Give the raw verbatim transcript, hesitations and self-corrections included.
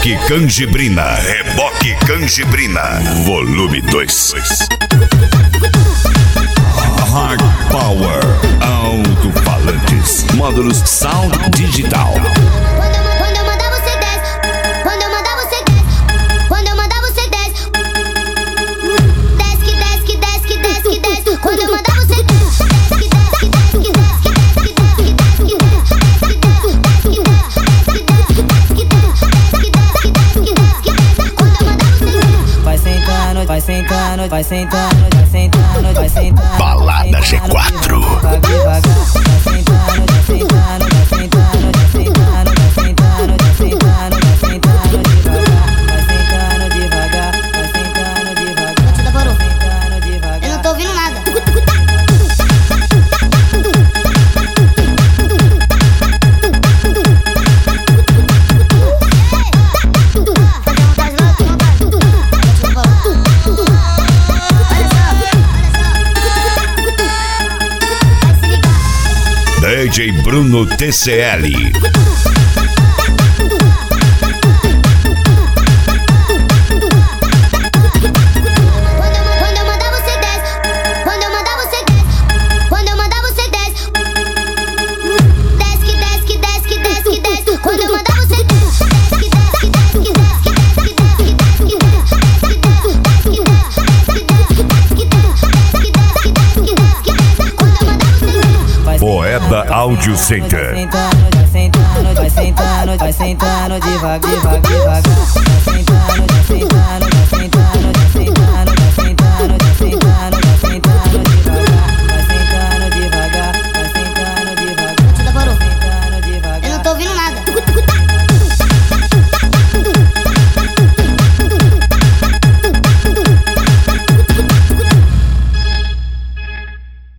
Reboque Canjibrina, Reboque Canjibrina, volume dois. Hard Power, alto-falantes, módulos Sound Digital. Quando eu mandar você desce, quando eu mandar você desce, quando eu mandar você desce, desce que desce que desce que desce que desce, quando eu mandar você desce, desce que desce que desce que desce que desce que desce que desce que vai sentando, vai sentando, vai sentando, vai sentando, vai sentando. Balada G quatro. Vai devagar, vai sentando, vai sentando, vai sentando, vai sentando, vai sentando, vai sentando, vai sentando devagar, vai sentando devagar, vai sentando devagar. Você tá parou? Sentando devagar. Eu não tô ouvindo nada. D J Bruno T C L. Quando eu mandar você desce, quando eu mandar você desce, quando eu mandar você desce, desce que desce que desce que desce que desce, quando eu mandar você desce, desce que desce que desce que desce que desce que desce que desce que desce que desce que desce. Poeda Audio Center. Vai sentando, vai sentando, vai sentando, vai sentando devagar, devagar, devagar.